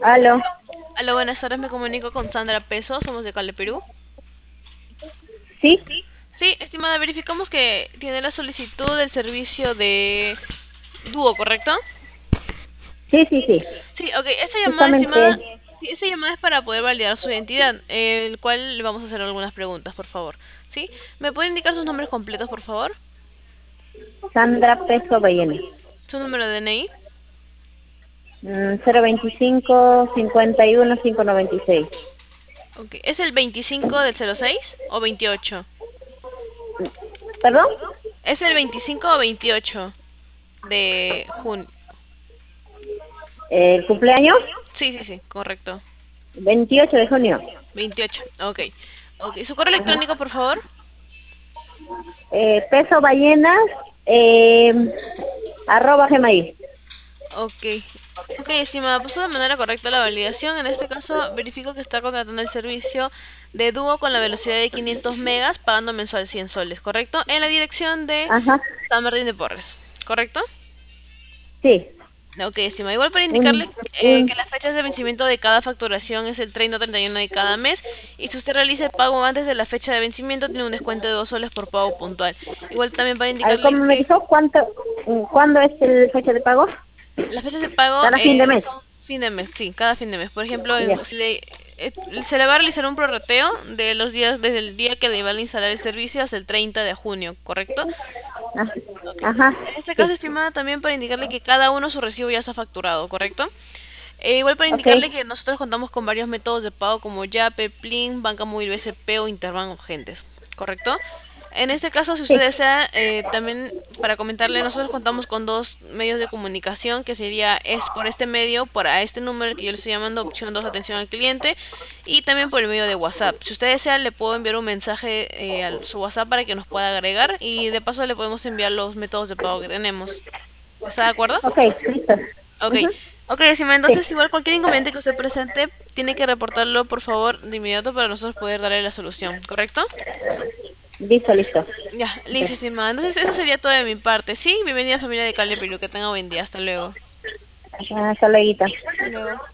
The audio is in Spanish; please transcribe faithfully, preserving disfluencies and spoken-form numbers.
Aló, Hola, buenas tardes, me comunico con Sandra Peso, somos de Cale, Perú. ¿sí? Sí, estimada, verificamos que tiene la solicitud del servicio de Dúo, ¿correcto? Sí, sí, sí. Sí, ok, esta llamada, estimada, Justamente sí, esta llamada es para poder validar su identidad, eh, el cual le vamos a hacer algunas preguntas, por favor. ¿Sí? ¿Me puede indicar sus nombres completos, por favor? Sandra Peso Ballena. ¿Su número de D N I? Mm, cero veinticinco cincuenta y uno quinientos noventa y seis. Ok, ¿es el veinticinco del cero seis o veintiocho? ¿Perdón? ¿Es el veinticinco o veintiocho de junio? ¿El cumpleaños? Sí, sí, sí, correcto. Veintiocho de junio. Veintiocho, ok. Ok, ¿su correo electrónico, por favor? Eh, peso ballenas, eh, arroba gmail. Ok. Ok, estimada, pasó de manera correcta la validación. En este caso, verifico que está contratando el servicio de dúo con la velocidad de quinientos megas, pagando mensual cien soles, ¿correcto? En la dirección de Ajá, San Martín de Porres, ¿correcto? sí. Ok, estimada. Igual para indicarle Un, eh, un, que las fechas de vencimiento de cada facturación es el treinta o treinta y uno de cada mes. Y si usted realiza el pago antes de la fecha de vencimiento, tiene un descuento de dos soles por pago puntual. Igual también para a ver, indicarle ¿cómo me que dijo? ¿Cuánto, mm, ¿Cuándo es el fecha de pago? las fechas de pago Cada fin de eh, mes. son fin de mes, sí, cada fin de mes. Por ejemplo, Ya. en- si le- eh, se le va a realizar un prorrateo de los días desde el día que le van a instalar el servicio hasta el treinta de junio, ¿correcto? Ah, Ok. ajá, En este caso, sí. estimada, también para indicarle que cada uno su recibo ya está facturado, ¿correcto? Eh, igual para Ok, indicarle que nosotros contamos con varios métodos de pago como Yape, Plin, Banca Móvil B C P o Interbank Urgentes, ¿correcto? En este caso, si usted sí. desea, eh, también para comentarle, nosotros contamos con dos medios de comunicación, que sería es por este medio, por a este número que yo le estoy llamando, opción dos atención al cliente, y también por el medio de WhatsApp. Si usted desea, le puedo enviar un mensaje eh, a su WhatsApp para que nos pueda agregar y de paso le podemos enviar los métodos de pago que tenemos. ¿Está de acuerdo? Ok, listo. Ok, Ujú, ok, decime, sí. entonces igual cualquier inconveniente que usted presente, tiene que reportarlo por favor de inmediato para nosotros poder darle la solución, ¿correcto? Listo, listo. Ya, Ok. listo, estimada. Entonces eso sería todo de mi parte. Sí, bienvenida familia de Cali Perú, que tenga buen día, hasta luego. Ah, hasta luego. Hasta luego.